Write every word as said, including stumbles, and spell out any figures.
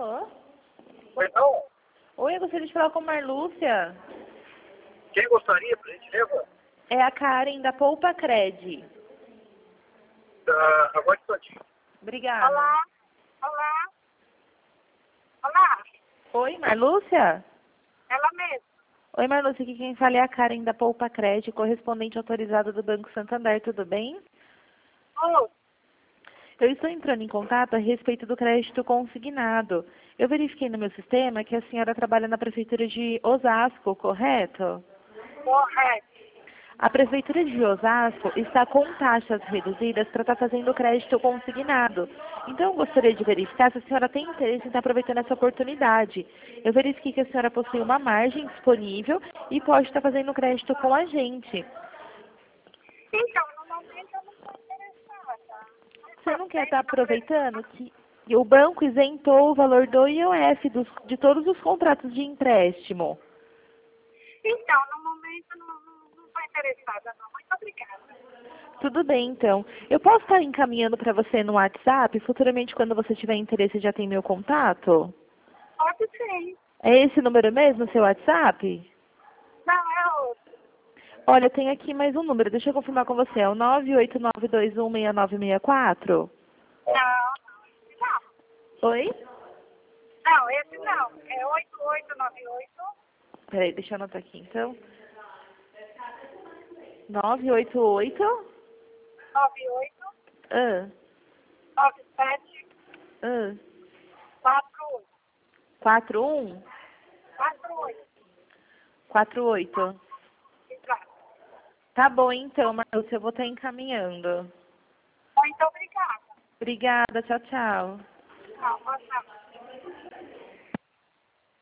Alô? Pois não? Oi, eu gostaria de falar com a Marlúcia. Quem gostaria, por gentileza? É a Karen da Poupa Cred. Da... Agora um instantinho. Obrigada. Olá, olá, olá, Oi, Marlúcia? ela mesma. Oi, Marlúcia, aqui quem fala é a Karen da Poupa Cred, correspondente autorizada do Banco Santander, tudo bem? Ô, Eu estou entrando em contato a respeito do crédito consignado. Eu verifiquei no meu sistema que a senhora trabalha na Prefeitura de Osasco, correto? correto. A Prefeitura de Osasco está com taxas reduzidas para estar fazendo o crédito consignado. Então, eu gostaria de verificar se a senhora tem interesse em estar aproveitando essa oportunidade. Eu verifiquei que a senhora possui uma margem disponível e pode estar fazendo o crédito com a gente. Então, no momento eu não estou interessada. Você não quer estar aproveitando que o banco isentou o valor do I O F dos, de todos os contratos de empréstimo? Então, no momento não não estou interessada, não. Muito obrigada. Tudo bem, então. Eu posso estar encaminhando para você no WhatsApp, futuramente, quando você tiver interesse, já tem meu contato? Pode ser. É esse número mesmo, seu WhatsApp? Não, é outro. Olha, tem aqui mais um número, deixa eu confirmar com você. É o nove oito nove dois um seis nove seis quatro? Não, não, esse não. Oi? Não, esse não. É oito oito nove oito. Peraí, deixa eu anotar aqui, então. nove oito oito? nove oito Ah, nove sete ah. quatro oito. quatro um? quatro oito. quatro oito. Exato. Tá bom, então, Marlúcia, eu vou estar encaminhando. Muito obrigada. Obrigada, tchau, tchau. Tchau, boa tarde.